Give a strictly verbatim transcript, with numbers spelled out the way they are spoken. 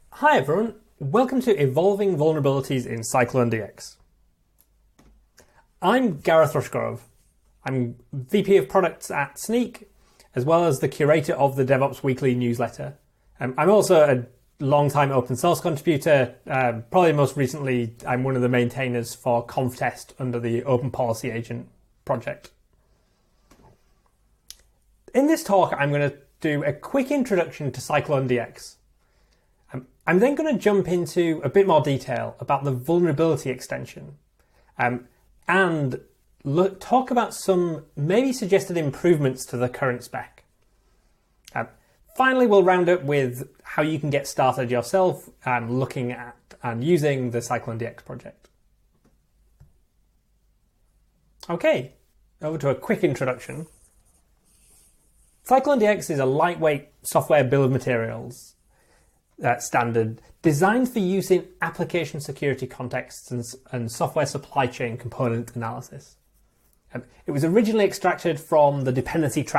Hi everyone, welcome to Evolving Vulnerabilities in CycloneDX. I'm Gareth Rushgrove. I'm V P of Products at Sneak, as well as the curator of the DevOps Weekly newsletter. Um, I'm also a long-time open source contributor. Um, probably most recently, I'm one of the maintainers for ConfTest under the Open Policy Agent project. In this talk, I'm going to do a quick introduction to CycloneDX. Um, I'm then going to jump into a bit more detail about the vulnerability extension um, and look, talk about some maybe suggested improvements to the current spec. Um, finally, we'll round up with how you can get started yourself um, looking at and using the CycloneDX project. Okay, over to a quick introduction. CycloneDX is a lightweight software bill of materials Uh, standard designed for use in application security contexts and, and software supply chain component analysis. Um, it was originally extracted from the dependency